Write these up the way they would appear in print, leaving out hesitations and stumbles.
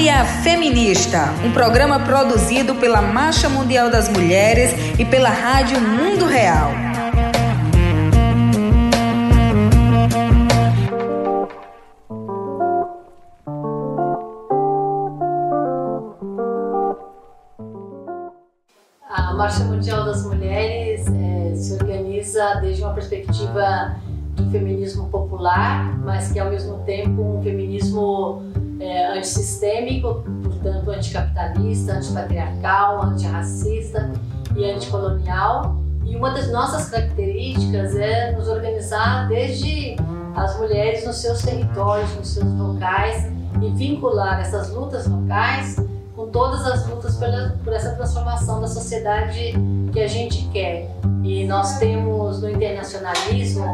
Área Feminista, um programa produzido pela Marcha Mundial das Mulheres e pela Rádio Mundo Real. A Marcha Mundial das Mulheres se organiza desde uma perspectiva do feminismo popular, mas que ao mesmo tempo um feminismo antissistêmico, portanto anticapitalista, antipatriarcal, antirracista e anticolonial. E uma das nossas características é nos organizar desde as mulheres nos seus territórios, nos seus locais, e vincular essas lutas locais com todas as lutas por essa transformação da sociedade que a gente quer. E nós temos no internacionalismo,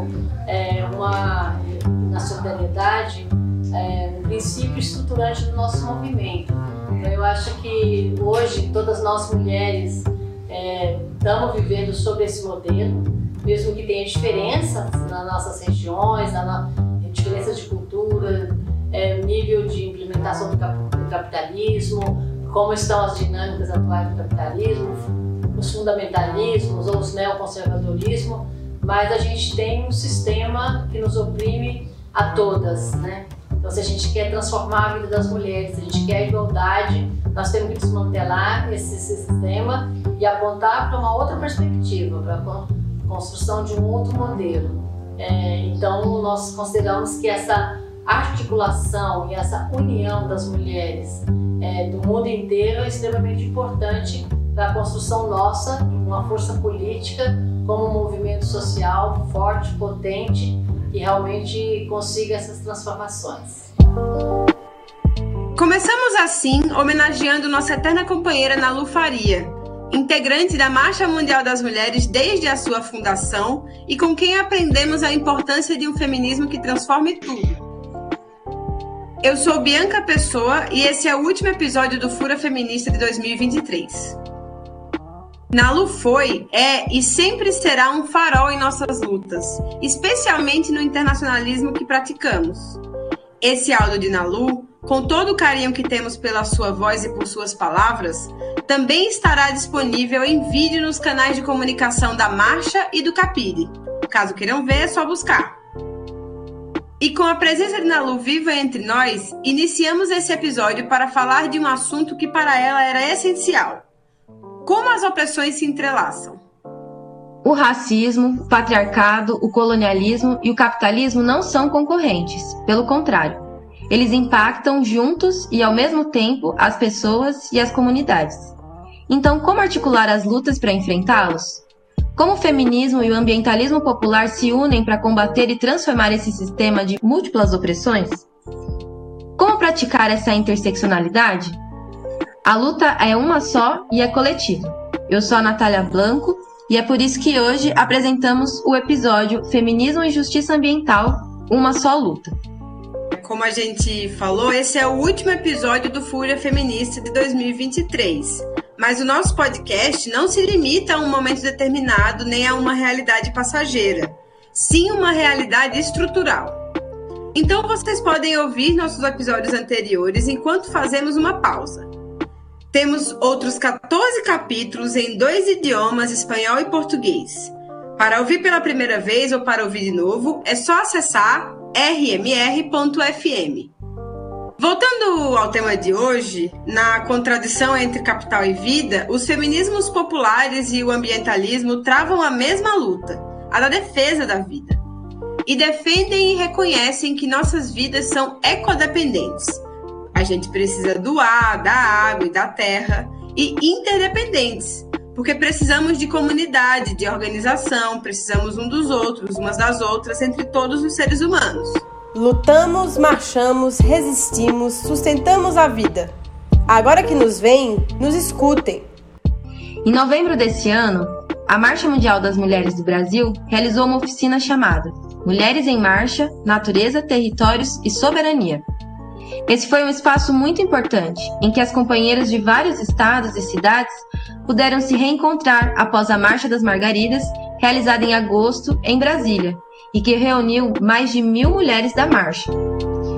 na solidariedade, um princípio estruturante do nosso movimento. Então, eu acho que hoje todas nós mulheres estamos vivendo sobre esse modelo, mesmo que tenha diferenças nas nossas regiões, diferenças de cultura, nível de implementação do capitalismo, como estão as dinâmicas atuais do capitalismo, os fundamentalismos ou os neoconservadorismos, mas a gente tem um sistema que nos oprime a todas, né? Então, se a gente quer transformar a vida das mulheres, se a gente quer a igualdade, nós temos que desmantelar esse sistema e apontar para uma outra perspectiva, para a construção de um outro modelo. Então, nós consideramos que essa articulação e essa união das mulheres do mundo inteiro é extremamente importante para a construção nossa de uma força política como um movimento social forte, potente, que realmente consiga essas transformações. Começamos assim homenageando nossa eterna companheira Nalu Faria, integrante da Marcha Mundial das Mulheres desde a sua fundação e com quem aprendemos a importância de um feminismo que transforme tudo. Eu sou Bianca Pessoa e esse é o último episódio do Fura Feminista de 2023. Nalu foi, e sempre será um farol em nossas lutas, especialmente no internacionalismo que praticamos. Esse áudio de Nalu, com todo o carinho que temos pela sua voz e por suas palavras, também estará disponível em vídeo nos canais de comunicação da Marcha e do Capire. Caso queiram ver, é só buscar. E com a presença de Nalu viva entre nós, iniciamos esse episódio para falar de um assunto que para ela era essencial: como as opressões se entrelaçam. O racismo, o patriarcado, o colonialismo e o capitalismo não são concorrentes, pelo contrário. Eles impactam juntos e, ao mesmo tempo, as pessoas e as comunidades. Então, como articular as lutas para enfrentá-los? Como o feminismo e o ambientalismo popular se unem para combater e transformar esse sistema de múltiplas opressões? Como praticar essa interseccionalidade? A luta é uma só e é coletiva. Eu sou a Natália Blanco e é por isso que hoje apresentamos o episódio Feminismo e Justiça Ambiental, uma só luta. Como a gente falou, esse é o último episódio do Fúria Feminista de 2023. Mas o nosso podcast não se limita a um momento determinado nem a uma realidade passageira, sim uma realidade estrutural. Então vocês podem ouvir nossos episódios anteriores enquanto fazemos uma pausa. Temos outros 14 capítulos em 2 idiomas, espanhol e português. Para ouvir pela primeira vez ou para ouvir de novo, é só acessar rmr.fm. Voltando ao tema de hoje, na contradição entre capital e vida, os feminismos populares e o ambientalismo travam a mesma luta, a da defesa da vida. E defendem e reconhecem que nossas vidas são ecodependentes. A gente precisa do ar, da água e da terra, e interdependentes, porque precisamos de comunidade, de organização, precisamos um dos outros, umas das outras, entre todos os seres humanos. Lutamos, marchamos, resistimos, sustentamos a vida. Agora que nos veem, nos escutem. Em novembro desse ano, a Marcha Mundial das Mulheres do Brasil realizou uma oficina chamada Mulheres em Marcha, Natureza, Territórios e Soberania. Esse foi um espaço muito importante, em que as companheiras de vários estados e cidades puderam se reencontrar após a Marcha das Margaridas, realizada em agosto em Brasília, e que reuniu mais de 1.000 mulheres da marcha.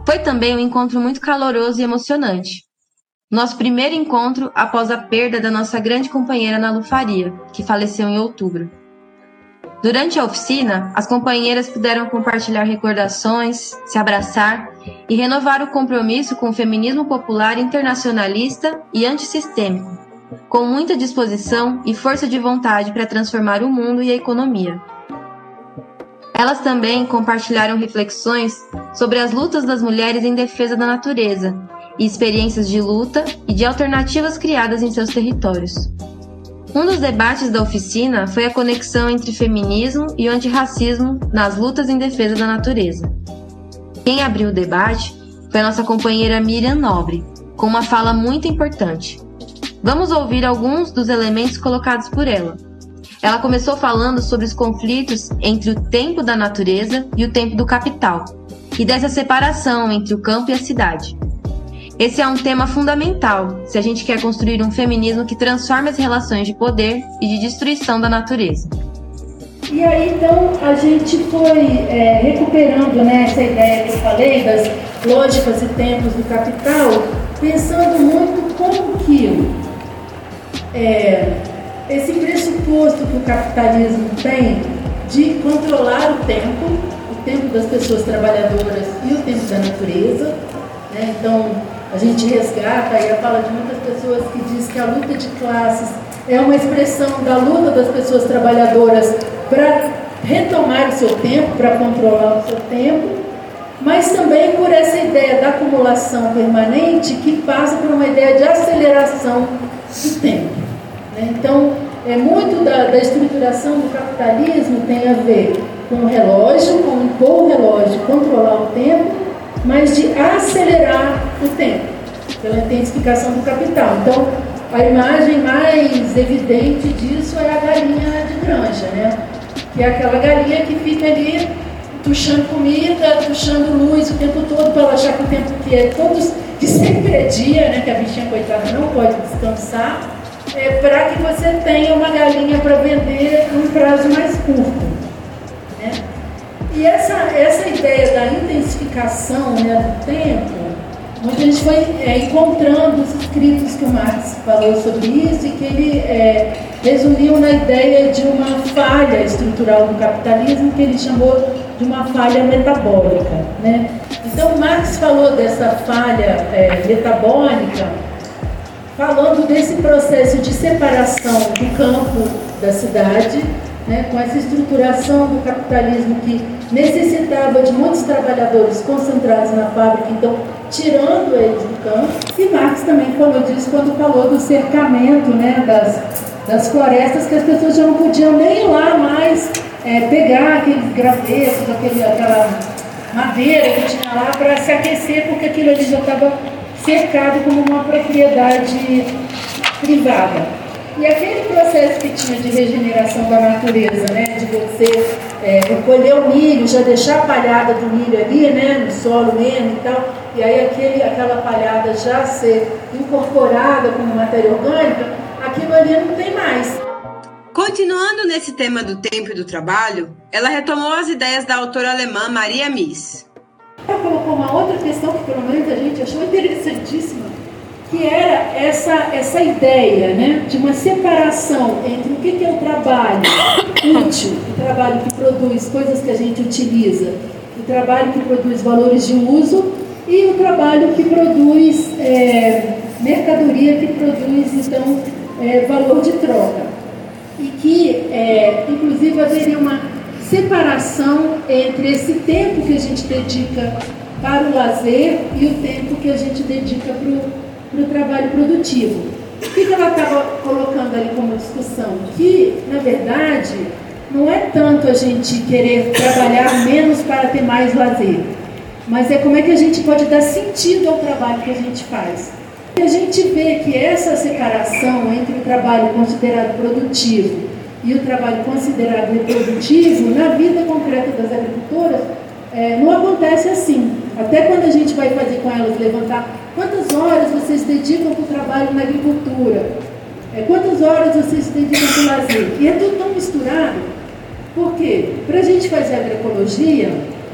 Foi também um encontro muito caloroso e emocionante. Nosso primeiro encontro após a perda da nossa grande companheira Nalu Faria, que faleceu em outubro. Durante a oficina, as companheiras puderam compartilhar recordações, se abraçar e renovar o compromisso com o feminismo popular internacionalista e antissistêmico, com muita disposição e força de vontade para transformar o mundo e a economia. Elas também compartilharam reflexões sobre as lutas das mulheres em defesa da natureza e experiências de luta e de alternativas criadas em seus territórios. Um dos debates da oficina foi a conexão entre feminismo e o antirracismo nas lutas em defesa da natureza. Quem abriu o debate foi a nossa companheira Miriam Nobre, com uma fala muito importante. Vamos ouvir alguns dos elementos colocados por ela. Ela começou falando sobre os conflitos entre o tempo da natureza e o tempo do capital, e dessa separação entre o campo e a cidade. Esse é um tema fundamental se a gente quer construir um feminismo que transforme as relações de poder e de destruição da natureza. E aí, então, a gente foi recuperando, né, essa ideia que eu falei das lógicas e tempos do capital, pensando muito como que esse pressuposto que o capitalismo tem de controlar o tempo das pessoas trabalhadoras e o tempo da natureza, né? Então, a gente resgata aí a fala de muitas pessoas que diz que a luta de classes é uma expressão da luta das pessoas trabalhadoras para retomar o seu tempo, para controlar o seu tempo, mas também por essa ideia da acumulação permanente que passa por uma ideia de aceleração do tempo, né? Então, muito da estruturação do capitalismo tem a ver com o relógio, com impor o relógio, controlar o tempo, mas de acelerar o tempo, pela intensificação do capital. Então, a imagem mais evidente disso é a galinha de granja, né? Que é aquela galinha que fica ali tuchando comida, tuchando luz o tempo todo, para ela achar que o tempo que sempre é dia, né? Que a bichinha coitada não pode descansar, para que você tenha uma galinha para vender num prazo mais curto, né? E essa ideia da intensificação, né, do tempo, onde a gente foi encontrando os escritos que o Marx falou sobre isso e que ele resumiu na ideia de uma falha estrutural do capitalismo que ele chamou de uma falha metabólica, né? Então, Marx falou dessa falha metabólica falando desse processo de separação do campo da cidade, né, com essa estruturação do capitalismo que necessitava de muitos trabalhadores concentrados na fábrica, então tirando eles do campo. E Marx também falou disso quando falou do cercamento, né, das florestas, que as pessoas já não podiam nem ir lá mais pegar aqueles gravetos, aquela madeira que tinha lá para se aquecer, porque aquilo ali já estava cercado como uma propriedade privada. E aquele processo que tinha de regeneração da natureza, né, de você colher o milho, já deixar a palhada do milho ali, né, no solo mesmo e tal, e aí aquela palhada já ser incorporada como matéria orgânica, aquilo ali não tem mais. Continuando nesse tema do tempo e do trabalho, ela retomou as ideias da autora alemã Maria Mies. Ela colocou uma outra questão que pelo menos a gente achou interessantíssima, que era essa ideia, né, de uma separação entre o que é o trabalho útil, o trabalho que produz coisas que a gente utiliza, o trabalho que produz valores de uso e o trabalho que produz mercadoria, que produz, então, valor de troca. E que, inclusive, haveria uma separação entre esse tempo que a gente dedica para o lazer e o tempo que a gente dedica para o trabalho produtivo. O que ela estava colocando ali como discussão? Que, na verdade, não é tanto a gente querer trabalhar menos para ter mais lazer, mas é como é que a gente pode dar sentido ao trabalho que a gente faz. E a gente vê que essa separação entre o trabalho considerado produtivo e o trabalho considerado reprodutivo, na vida concreta das agricultoras, não acontece assim. Até quando a gente vai fazer com elas levantar quantas horas vocês dedicam para o trabalho na agricultura, quantas horas vocês dedicam para o lazer. E é tudo tão misturado. Por quê? Para a gente fazer agroecologia,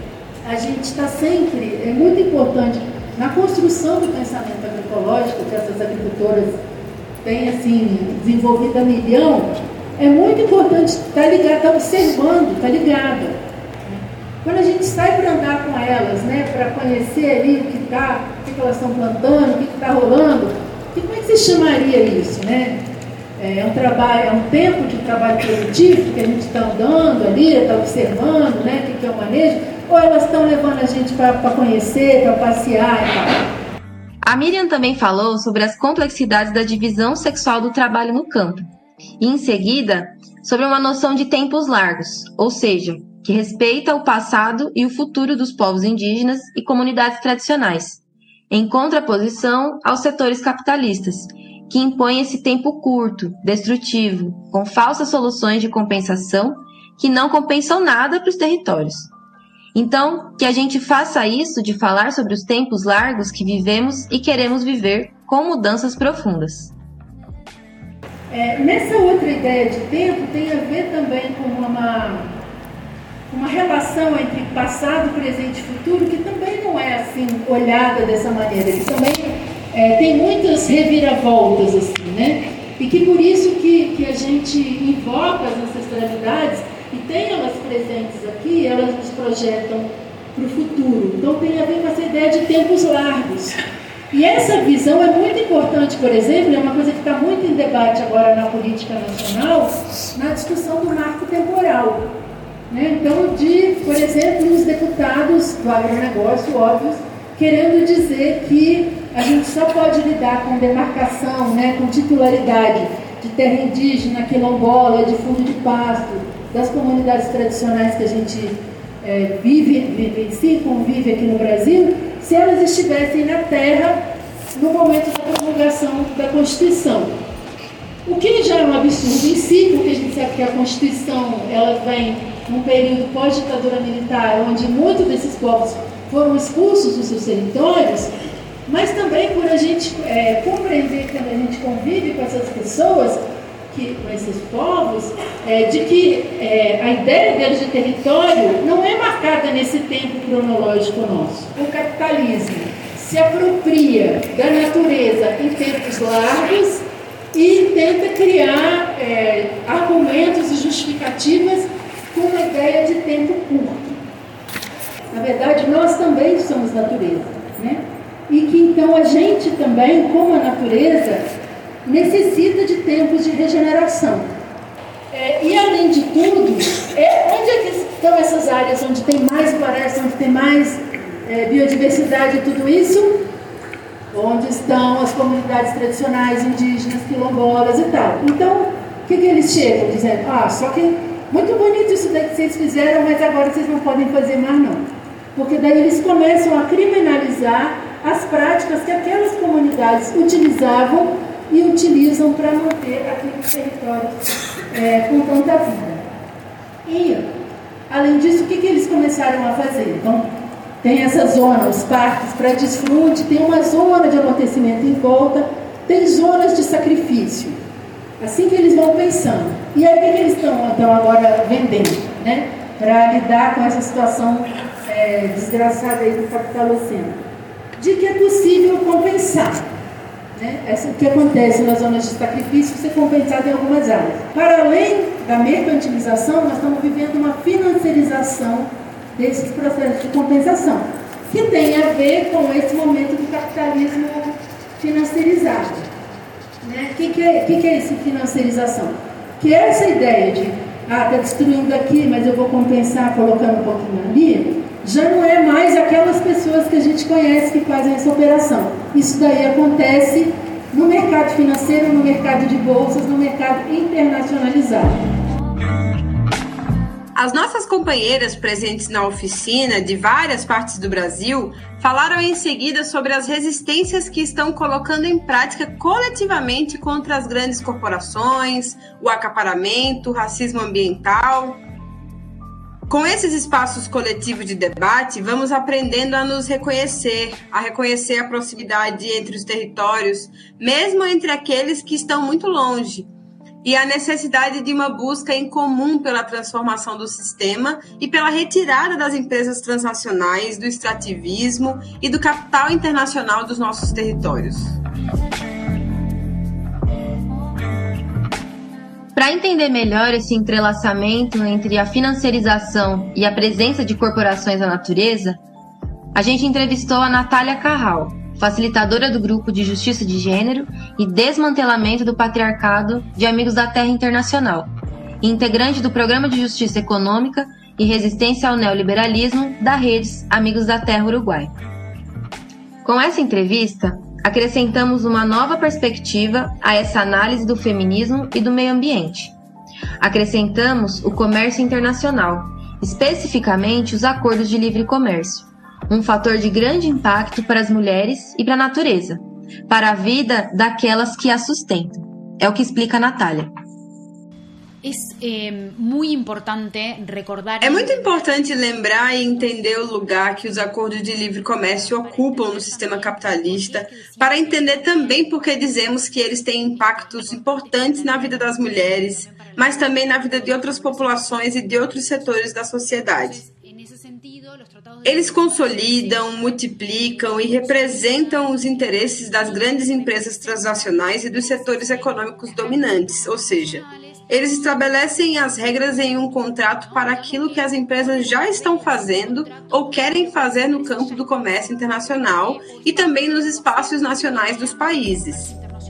a gente está sempre, é muito importante, na construção do pensamento agroecológico, que essas agricultoras têm assim, desenvolvido a milhão, é muito importante estar ligado, estar observando, estar ligada. Quando a gente sai para andar com elas, né, para conhecer ali o que elas estão plantando, o que está rolando, como é que você chamaria isso, né? É um trabalho, é um tempo de trabalho produtivo que a gente está andando ali, está observando, né, o que é o manejo, ou elas estão levando a gente para conhecer, para passear e tal? A Miriam também falou sobre as complexidades da divisão sexual do trabalho no campo, e em seguida, sobre uma noção de tempos largos, ou seja, que respeita o passado e o futuro dos povos indígenas e comunidades tradicionais, em contraposição aos setores capitalistas, que impõem esse tempo curto, destrutivo, com falsas soluções de compensação que não compensam nada para os territórios. Então, que a gente faça isso de falar sobre os tempos largos que vivemos e queremos viver com mudanças profundas. Nessa outra ideia de tempo tem a ver também com uma relação entre passado, presente e futuro que também não é assim olhada dessa maneira, que também tem muitas reviravoltas assim, né? E que por isso que a gente invoca as ancestralidades e tem elas presentes aqui, elas nos projetam para o futuro. Então tem a ver com essa ideia de tempos largos. E essa visão é muito importante, por exemplo, é uma coisa que está muito em debate agora na política nacional, na discussão do marco temporal. Né? Então, por exemplo, os deputados do agronegócio, óbvios, querendo dizer que a gente só pode lidar com demarcação, né, com titularidade de terra indígena, quilombola, de fundo de pasto, das comunidades tradicionais que a gente vive, convive aqui no Brasil, se elas estivessem na terra no momento da promulgação da Constituição. O que já é um absurdo em si, porque a gente sabe que a Constituição ela vem num período pós-ditadura militar, onde muitos desses povos foram expulsos dos seus territórios, mas também por a gente compreender, quando a gente convive com essas pessoas, com esses povos, de que a ideia deles de território não é marcada nesse tempo cronológico nosso. O capitalismo se apropria da natureza em tempos largos e tenta criar argumentos e justificativas com uma ideia de tempo curto. Na verdade, nós também somos natureza, né? E que então a gente também, como a natureza, necessita de tempos de regeneração. E além de tudo, onde é que estão essas áreas onde tem mais floresta, onde tem mais biodiversidade e tudo isso? Onde estão as comunidades tradicionais, indígenas, quilombolas e tal. Então, o que eles chegam dizendo? Só que muito bonito isso daí que vocês fizeram, mas agora vocês não podem fazer mais não. Porque daí eles começam a criminalizar as práticas que aquelas comunidades utilizavam e utilizam para manter aqueles territórios com tanta vida. E, além disso, o que eles começaram a fazer? Então, tem essa zona, os parques para desfrute, tem uma zona de amortecimento em volta, tem zonas de sacrifício. Assim que eles vão pensando. E aí, o que eles estão então, agora vendendo, né? Para lidar com essa situação desgraçada aí do capitaloceno? De que é possível compensar. Né? O que acontece nas zonas de sacrifício ser compensado em algumas áreas. Para além da mercantilização, nós estamos vivendo uma financiarização desses processos de compensação, que tem a ver com esse momento do capitalismo financiarizado. Né? O que é essa financiarização? Que é essa ideia de, está destruindo aqui, mas eu vou compensar colocando um pouquinho ali, já não é mais aquelas pessoas que a gente conhece que fazem essa operação. Isso daí acontece no mercado financeiro, no mercado de bolsas, no mercado internacionalizado. As nossas companheiras presentes na oficina de várias partes do Brasil falaram em seguida sobre as resistências que estão colocando em prática coletivamente contra as grandes corporações, o acaparamento, o racismo ambiental. Com esses espaços coletivos de debate, vamos aprendendo a nos reconhecer, a reconhecer a proximidade entre os territórios, mesmo entre aqueles que estão muito longe, e a necessidade de uma busca em comum pela transformação do sistema e pela retirada das empresas transnacionais, do extrativismo e do capital internacional dos nossos territórios. Para entender melhor esse entrelaçamento entre a financiarização e a presença de corporações na natureza, a gente entrevistou a Natália Carral, facilitadora do Grupo de Justiça de Gênero e Desmantelamento do Patriarcado de Amigos da Terra Internacional, e integrante do Programa de Justiça Econômica e Resistência ao Neoliberalismo da Redes Amigos da Terra Uruguai. Com essa entrevista, acrescentamos uma nova perspectiva a essa análise do feminismo e do meio ambiente. Acrescentamos o comércio internacional, especificamente os acordos de livre comércio, um fator de grande impacto para as mulheres e para a natureza, para a vida daquelas que a sustentam. É o que explica a Natália. É muito importante lembrar e entender o lugar que os acordos de livre comércio ocupam no sistema capitalista, para entender também por que dizemos que eles têm impactos importantes na vida das mulheres, mas também na vida de outras populações e de outros setores da sociedade. Eles consolidam, multiplicam e representam os interesses das grandes empresas transnacionais e dos setores econômicos dominantes, ou seja, eles estabelecem as regras em um contrato para aquilo que as empresas já estão fazendo ou querem fazer no campo do comércio internacional e também nos espaços nacionais dos países.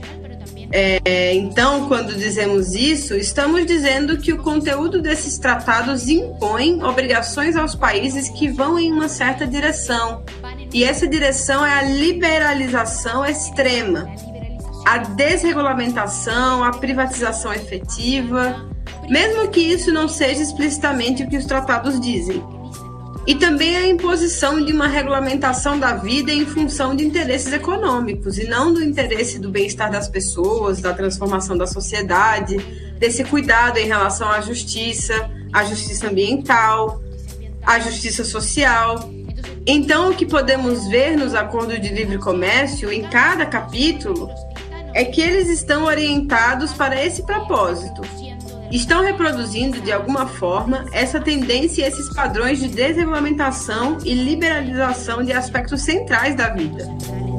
Então, quando dizemos isso, estamos dizendo que o conteúdo desses tratados impõe obrigações aos países que vão em uma certa direção. E essa direção é a liberalização extrema, a desregulamentação, a privatização efetiva, mesmo que isso não seja explicitamente o que os tratados dizem. E também a imposição de uma regulamentação da vida em função de interesses econômicos, e não do interesse do bem-estar das pessoas, da transformação da sociedade, desse cuidado em relação à justiça ambiental, à justiça social. Então, o que podemos ver nos acordos de livre comércio, em cada capítulo, é que eles estão orientados para esse propósito. Estão reproduzindo, de alguma forma, essa tendência e esses padrões de desregulamentação e liberalização de aspectos centrais da vida.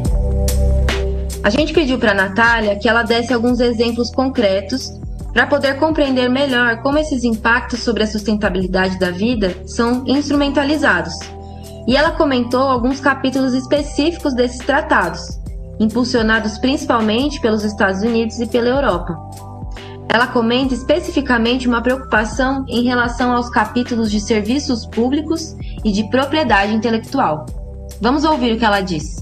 A gente pediu para a Natália que ela desse alguns exemplos concretos para poder compreender melhor como esses impactos sobre a sustentabilidade da vida são instrumentalizados. E ela comentou alguns capítulos específicos desses tratados, impulsionados principalmente pelos Estados Unidos e pela Europa. Ela comenta especificamente uma preocupação em relação aos capítulos de serviços públicos e de propriedade intelectual. Vamos ouvir o que ela diz.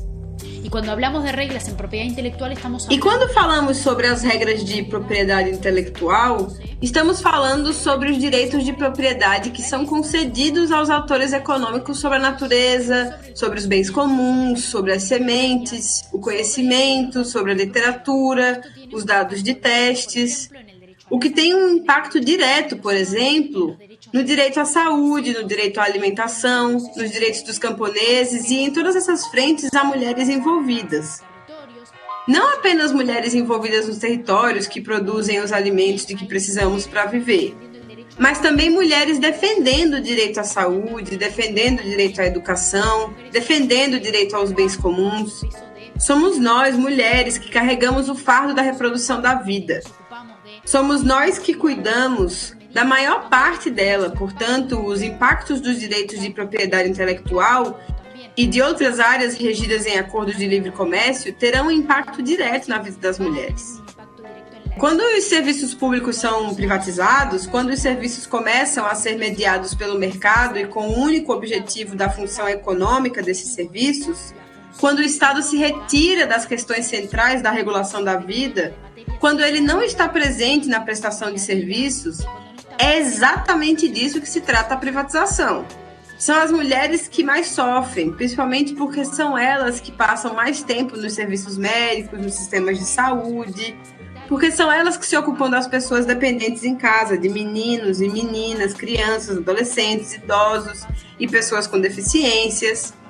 E quando falamos sobre as regras de propriedade intelectual, estamos falando sobre os direitos de propriedade que são concedidos aos atores econômicos sobre a natureza, sobre os bens comuns, sobre as sementes, o conhecimento, sobre a literatura, os dados de testes. O que tem um impacto direto, por exemplo, no direito à saúde, no direito à alimentação, nos direitos dos camponeses e em todas essas frentes há mulheres envolvidas. Não apenas mulheres envolvidas nos territórios que produzem os alimentos de que precisamos para viver, mas também mulheres defendendo o direito à saúde, defendendo o direito à educação, defendendo o direito aos bens comuns. Somos nós, mulheres, que carregamos o fardo da reprodução da vida. Somos nós que cuidamos da maior parte dela, portanto, os impactos dos direitos de propriedade intelectual e de outras áreas regidas em acordos de livre comércio terão um impacto direto na vida das mulheres. Quando os serviços públicos são privatizados, quando os serviços começam a ser mediados pelo mercado e com o único objetivo da função econômica desses serviços, quando o Estado se retira das questões centrais da regulação da vida, quando ele não está presente na prestação de serviços, é exatamente disso que se trata a privatização. São as mulheres que mais sofrem, principalmente porque são elas que passam mais tempo nos serviços médicos, nos sistemas de saúde, porque são elas que se ocupam das pessoas dependentes em casa, de meninos e meninas, crianças, adolescentes, idosos e pessoas com deficiências.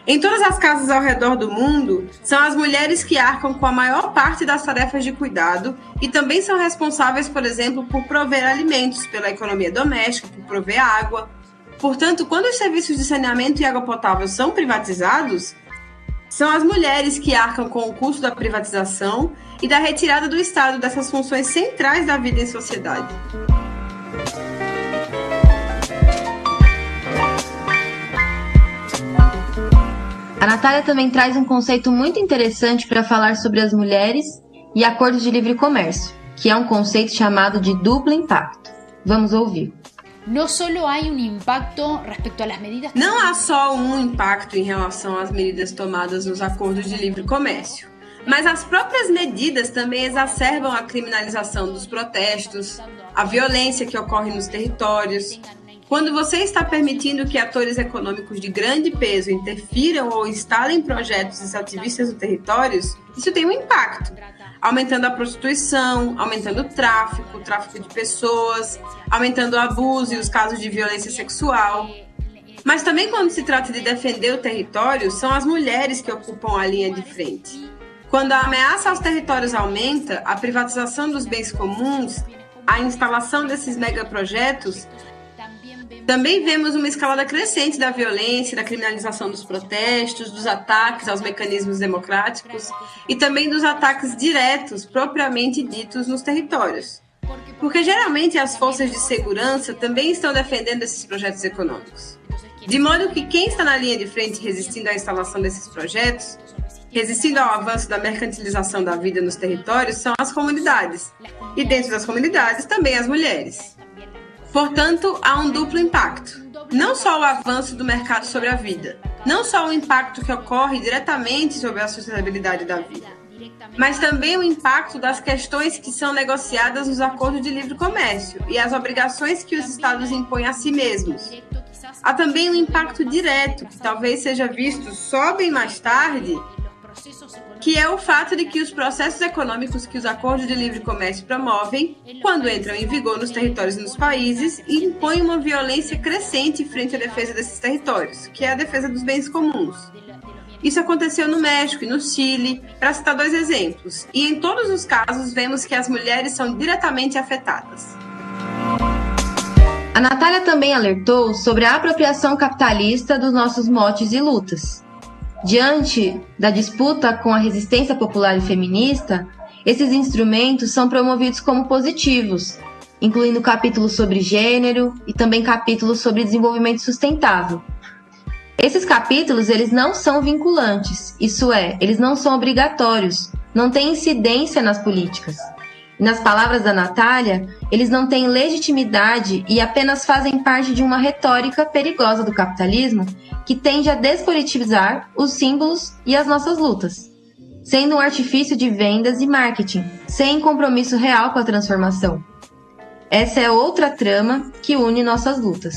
Em todas as casas ao redor do mundo, são as mulheres que arcam com a maior parte das tarefas de cuidado e também são responsáveis, por exemplo, por prover alimentos, pela economia doméstica, por prover água. Portanto, quando os serviços de saneamento e água potável são privatizados, são as mulheres que arcam com o custo da privatização e da retirada do Estado dessas funções centrais da vida em sociedade. A Natália também traz um conceito muito interessante para falar sobre as mulheres e acordos de livre comércio, que é um conceito chamado de duplo impacto. Vamos ouvir. Não há só um impacto em relação às medidas tomadas nos acordos de livre comércio, mas as próprias medidas também exacerbam a criminalização dos protestos, a violência que ocorre nos territórios. Quando você está permitindo que atores econômicos de grande peso interfiram ou instalem projetos extrativistas nos territórios, isso tem um impacto, aumentando a prostituição, aumentando o tráfico de pessoas, aumentando o abuso e os casos de violência sexual. Mas também quando se trata de defender o território, são as mulheres que ocupam a linha de frente. Quando a ameaça aos territórios aumenta, a privatização dos bens comuns, a instalação desses megaprojetos, também vemos uma escalada crescente da violência, da criminalização dos protestos, dos ataques aos mecanismos democráticos e também dos ataques diretos, propriamente ditos, nos territórios. Porque geralmente as forças de segurança também estão defendendo esses projetos econômicos. De modo que quem está na linha de frente resistindo à instalação desses projetos, resistindo ao avanço da mercantilização da vida nos territórios, são as comunidades. E dentro das comunidades também as mulheres. Portanto, há um duplo impacto. Não só o avanço do mercado sobre a vida, não só o impacto que ocorre diretamente sobre a sustentabilidade da vida, mas também o impacto das questões que são negociadas nos acordos de livre comércio e as obrigações que os Estados impõem a si mesmos. Há também um impacto direto, que talvez seja visto só bem mais tarde, que é o fato de que os processos econômicos que os acordos de livre comércio promovem, quando entram em vigor nos territórios e nos países, impõem uma violência crescente frente à defesa desses territórios, que é a defesa dos bens comuns. Isso aconteceu no México e no Chile, para citar 2 exemplos, e em todos os casos vemos que as mulheres são diretamente afetadas. A Natália também alertou sobre a apropriação capitalista dos nossos motes e lutas. Diante da disputa com a resistência popular e feminista, esses instrumentos são promovidos como positivos, incluindo capítulos sobre gênero e também capítulos sobre desenvolvimento sustentável. Esses capítulos, eles não são vinculantes, isso é, eles não são obrigatórios, não têm incidência nas políticas. E nas palavras da Natália, eles não têm legitimidade e apenas fazem parte de uma retórica perigosa do capitalismo que tende a despolitizar os símbolos e as nossas lutas, sendo um artifício de vendas e marketing, sem compromisso real com a transformação. Essa é outra trama que une nossas lutas.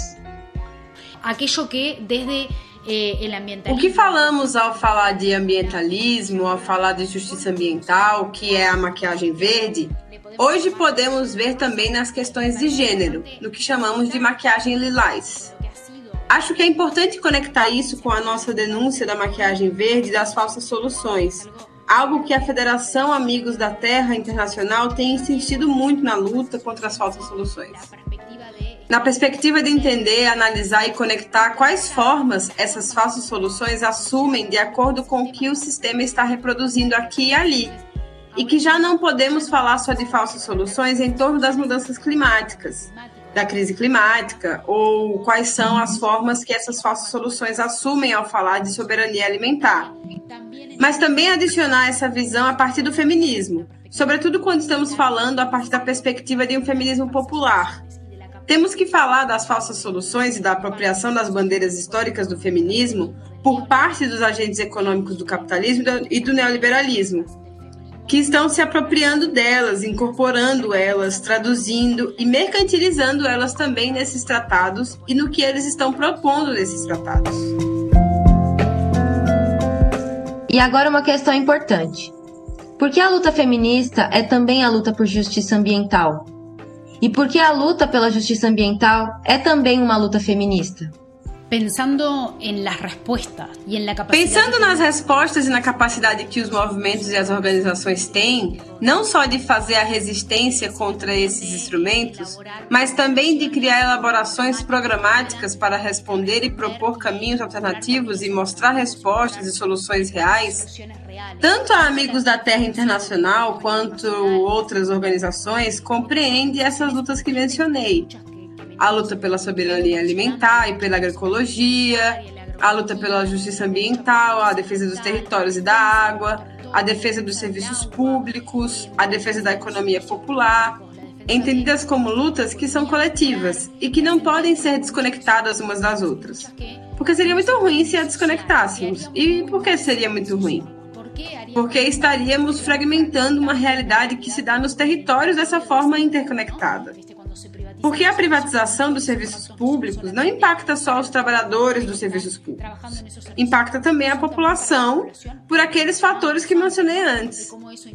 O que falamos ao falar de ambientalismo, ao falar de justiça ambiental, que é a maquiagem verde, hoje podemos ver também nas questões de gênero, no que chamamos de maquiagem lilás. Acho que é importante conectar isso com a nossa denúncia da maquiagem verde e das falsas soluções, algo que a Federação Amigos da Terra Internacional tem insistido muito na luta contra as falsas soluções. Na perspectiva de entender, analisar e conectar quais formas essas falsas soluções assumem de acordo com o que o sistema está reproduzindo aqui e ali, e que já não podemos falar só de falsas soluções em torno das mudanças climáticas, da crise climática, ou quais são as formas que essas falsas soluções assumem ao falar de soberania alimentar. Mas também adicionar essa visão a partir do feminismo, sobretudo quando estamos falando a partir da perspectiva de um feminismo popular. Temos que falar das falsas soluções e da apropriação das bandeiras históricas do feminismo por parte dos agentes econômicos do capitalismo e do neoliberalismo, que estão se apropriando delas, incorporando elas, traduzindo e mercantilizando elas também nesses tratados e no que eles estão propondo nesses tratados. E agora uma questão importante. Por que a luta feminista é também a luta por justiça ambiental? E por que a luta pela justiça ambiental é também uma luta feminista? Pensando nas respostas e na capacidade. Pensando nas respostas e na capacidade que os movimentos e as organizações têm, não só de fazer a resistência contra esses instrumentos, mas também de criar elaborações programáticas para responder e propor caminhos alternativos e mostrar respostas e soluções reais, tanto a Amigos da Terra Internacional quanto outras organizações compreendem essas lutas que mencionei. A luta pela soberania alimentar e pela agroecologia, a luta pela justiça ambiental, a defesa dos territórios e da água, a defesa dos serviços públicos, a defesa da economia popular, entendidas como lutas que são coletivas e que não podem ser desconectadas umas das outras. Porque seria muito ruim se as desconectássemos. E por que seria muito ruim? Porque estaríamos fragmentando uma realidade que se dá nos territórios dessa forma interconectada. Porque a privatização dos serviços públicos não impacta só os trabalhadores dos serviços públicos, impacta também a população por aqueles fatores que mencionei antes.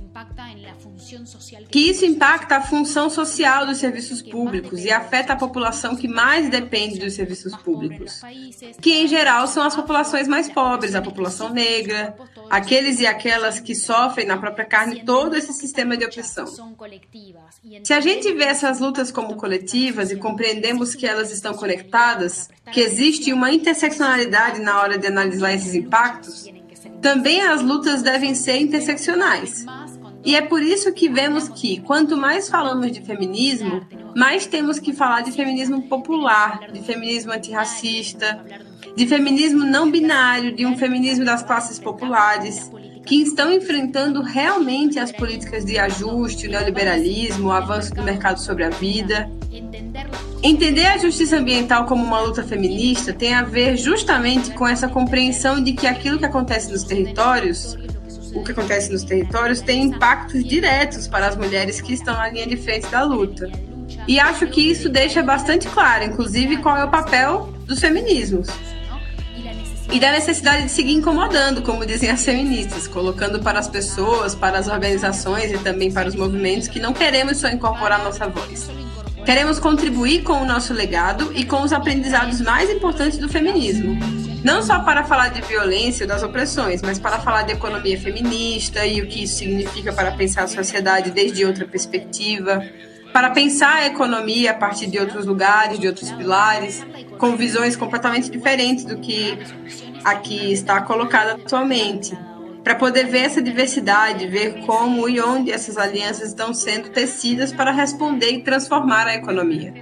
Que isso impacta a função social dos serviços públicos e afeta a população que mais depende dos serviços públicos, que em geral são as populações mais pobres, a população negra, aqueles e aquelas que sofrem na própria carne todo esse sistema de opressão. Se a gente vê essas lutas como coletivas e compreendemos que elas estão conectadas, que existe uma interseccionalidade na hora de analisar esses impactos, também as lutas devem ser interseccionais. E é por isso que vemos que, quanto mais falamos de feminismo, mais temos que falar de feminismo popular, de feminismo antirracista, de feminismo não binário, de um feminismo das classes populares, que estão enfrentando realmente as políticas de ajuste, o neoliberalismo, o avanço do mercado sobre a vida. Entender a justiça ambiental como uma luta feminista tem a ver justamente com essa compreensão de que aquilo que acontece nos territórios, o que acontece nos territórios tem impactos diretos para as mulheres que estão na linha de frente da luta. E acho que isso deixa bastante claro, inclusive, qual é o papel dos feminismos. E da necessidade de seguir incomodando, como dizem as feministas, colocando para as pessoas, para as organizações e também para os movimentos que não queremos só incorporar nossa voz. Queremos contribuir com o nosso legado e com os aprendizados mais importantes do feminismo. Não só para falar de violência e das opressões, mas para falar de economia feminista e o que isso significa para pensar a sociedade desde outra perspectiva, para pensar a economia a partir de outros lugares, de outros pilares, com visões completamente diferentes do que aqui está colocada atualmente, para poder ver essa diversidade, ver como e onde essas alianças estão sendo tecidas para responder e transformar a economia.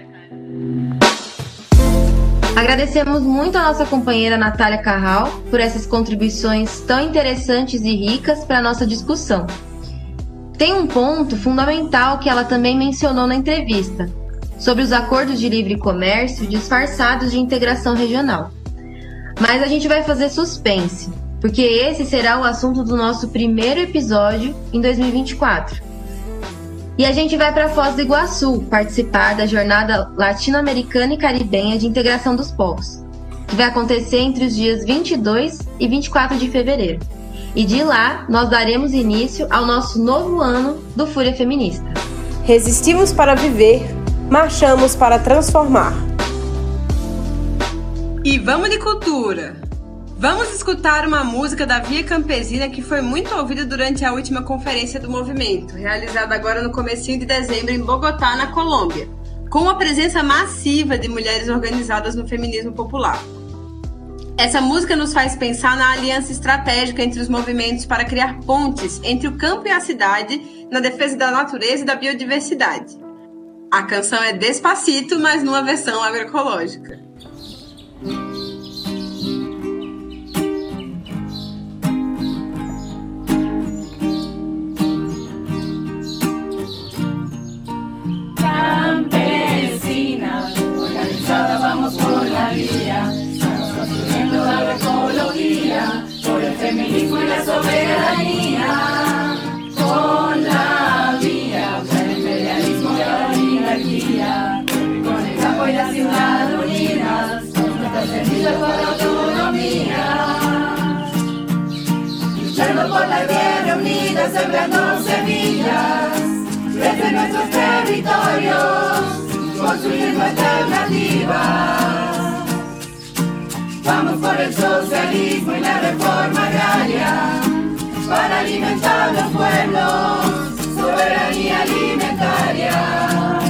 Agradecemos muito a nossa companheira Natália Carral por essas contribuições tão interessantes e ricas para a nossa discussão. Tem um ponto fundamental que ela também mencionou na entrevista, sobre os acordos de livre comércio disfarçados de integração regional. Mas a gente vai fazer suspense, porque esse será o assunto do nosso primeiro episódio em 2024. E a gente vai para Foz do Iguaçu participar da Jornada Latino-Americana e Caribenha de Integração dos Povos, que vai acontecer entre os dias 22 e 24 de fevereiro. E de lá, nós daremos início ao nosso novo ano do Fúria Feminista. Resistimos para viver, marchamos para transformar. E vamos de cultura! Vamos escutar uma música da Via Campesina que foi muito ouvida durante a última conferência do movimento, realizada agora no comecinho de dezembro em Bogotá, na Colômbia, com a presença massiva de mulheres organizadas no feminismo popular. Essa música nos faz pensar na aliança estratégica entre os movimentos para criar pontes entre o campo e a cidade na defesa da natureza e da biodiversidade. A canção é Despacito, mas numa versão agroecológica. Campesinas, organizadas vamos por la vía, estamos construyendo agroecología, por el feminismo y la soberanía, con la vía, el imperialismo y la oligarquía, con el campo y la ciudad unidas, con nuestras semillas por la autonomía, luchando por la tierra unida, sembrando semillas, desde nuestros territorios, construyendo alternativas. Vamos por el socialismo y la reforma agraria para alimentar los pueblos, soberanía alimentaria.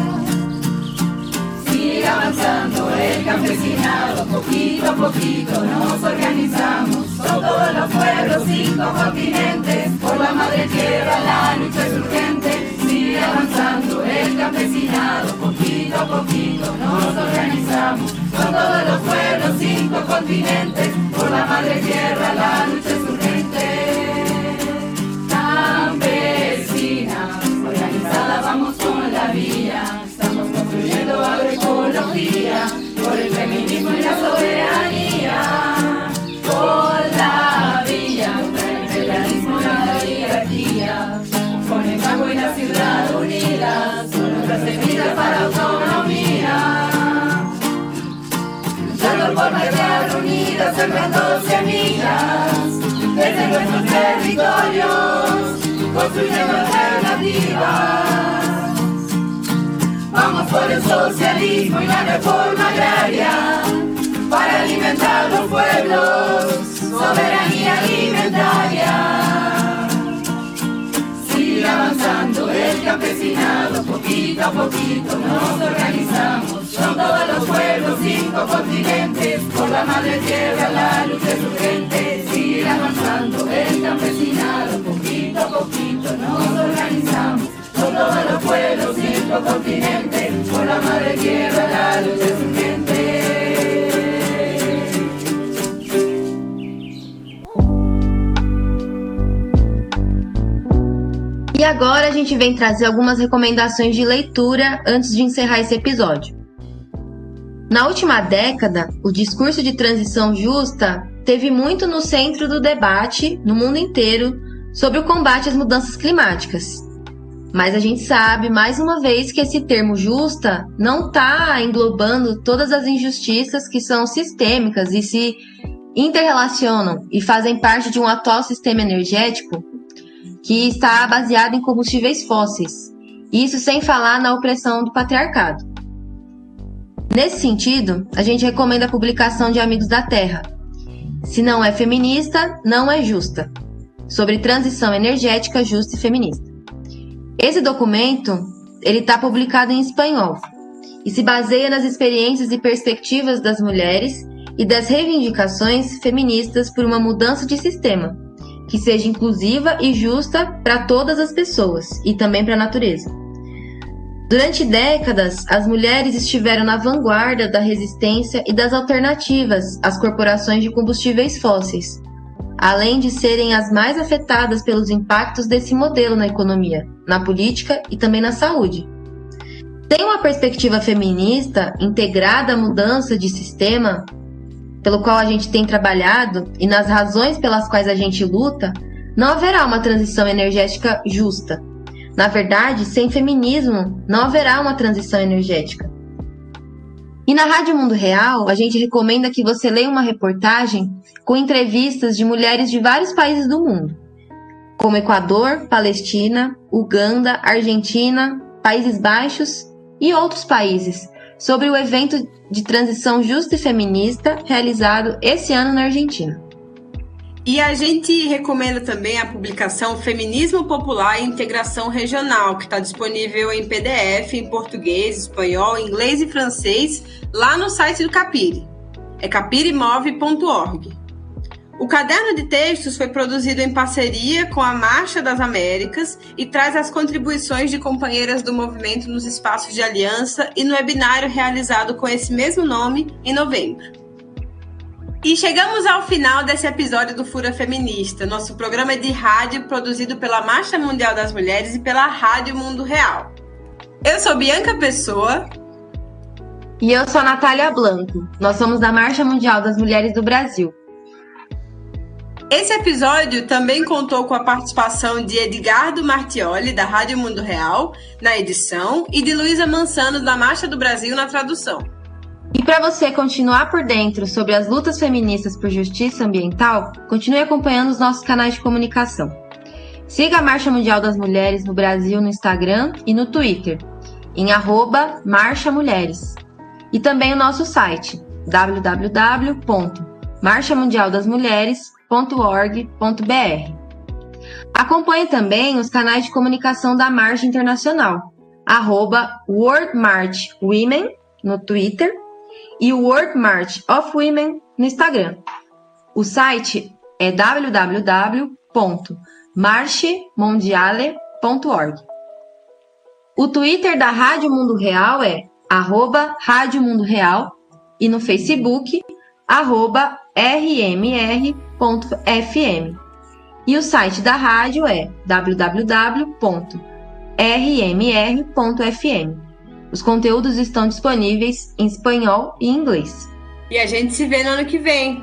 Sigue avanzando el campesinado, poquito a poquito nos organizamos. Son todos los pueblos, 5 continentes, por la madre tierra la lucha es urgente. Sigue avanzando el campesinado, poquito a poquito nos organizamos. Son todos los pueblos, 5 continentes, por la madre tierra la lucha es urgente. Campesina, organizada vamos con la vía, estamos construyendo agroecología, por el feminismo y la soberanía. Con la vía, contra el imperialismo y la oligarquía, con el campo y la ciudad unidas, son nuestras semillas para autonomía. Luchando por la tierra unida, sembrando semillas, desde nuestros territorios, construyendo alternativas. Vamos por el socialismo y la reforma agraria, para alimentar los pueblos, soberanía alimentaria. Sigue avanzando el campesinado, poquito a poquito nos organizamos. Son todos los pueblos, 5 continentes, por la madre tierra la lucha es urgente. Sigue avanzando el campesinado, poquito a poquito nos organizamos. Son todos los pueblos, 5 continentes, por la madre tierra la lucha es urgente. E agora a gente vem trazer algumas recomendações de leitura antes de encerrar esse episódio. Na última década, o discurso de transição justa teve muito no centro do debate no mundo inteiro sobre o combate às mudanças climáticas. Mas a gente sabe, mais uma vez, que esse termo justa não está englobando todas as injustiças que são sistêmicas e se interrelacionam e fazem parte de um atual sistema energético que está baseado em combustíveis fósseis. Isso sem falar na opressão do patriarcado. Nesse sentido, a gente recomenda a publicação de Amigos da Terra. Se não é feminista, não é justa. Sobre transição energética justa e feminista. Esse documento está publicado em espanhol e se baseia nas experiências e perspectivas das mulheres e das reivindicações feministas por uma mudança de sistema que seja inclusiva e justa para todas as pessoas e também para a natureza. Durante décadas, as mulheres estiveram na vanguarda da resistência e das alternativas às corporações de combustíveis fósseis, além de serem as mais afetadas pelos impactos desse modelo na economia, na política e também na saúde. Sem uma perspectiva feminista integrada à mudança de sistema, pelo qual a gente tem trabalhado e nas razões pelas quais a gente luta, não haverá uma transição energética justa. Na verdade, sem feminismo, não haverá uma transição energética. E na Rádio Mundo Real, a gente recomenda que você leia uma reportagem com entrevistas de mulheres de vários países do mundo, como Equador, Palestina, Uganda, Argentina, Países Baixos e outros países, sobre o evento de transição justa e feminista realizado esse ano na Argentina. E a gente recomenda também a publicação Feminismo Popular e Integração Regional, que está disponível em PDF, em português, espanhol, inglês e francês, lá no site do Capire. É capirimove.org. O caderno de textos foi produzido em parceria com a Marcha das Américas e traz as contribuições de companheiras do movimento nos espaços de aliança e no webinário realizado com esse mesmo nome em novembro. E chegamos ao final desse episódio do Fura Feminista, nosso programa de rádio produzido pela Marcha Mundial das Mulheres e pela Rádio Mundo Real. Eu sou Bianca Pessoa. E eu sou a Natália Blanco. Nós somos da Marcha Mundial das Mulheres do Brasil. Esse episódio também contou com a participação de Edgardo Martioli, da Rádio Mundo Real, na edição, e de Luísa Mansano, da Marcha do Brasil, na tradução. E para você continuar por dentro sobre as lutas feministas por justiça ambiental, continue acompanhando os nossos canais de comunicação. Siga a Marcha Mundial das Mulheres no Brasil no Instagram e no Twitter, em @marchamulheres. E também o nosso site, www.marchamulheres.org. marchamundialdasmulheres.org.br. Acompanhe também os canais de comunicação da Marcha Internacional, @WorldMarchWomen no Twitter e o World March of Women no Instagram. O site é www.marchemondiale.org. O Twitter da Rádio Mundo Real é @Rádio Mundo Real e no Facebook @rmr.fm. E o site da rádio é www.rmr.fm. Os conteúdos estão disponíveis em espanhol e inglês. E a gente se vê no ano que vem.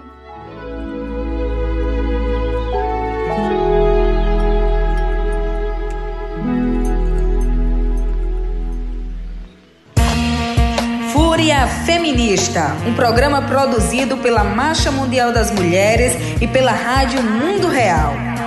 Fúria Feminista, um programa produzido pela Marcha Mundial das Mulheres e pela Rádio Mundo Real.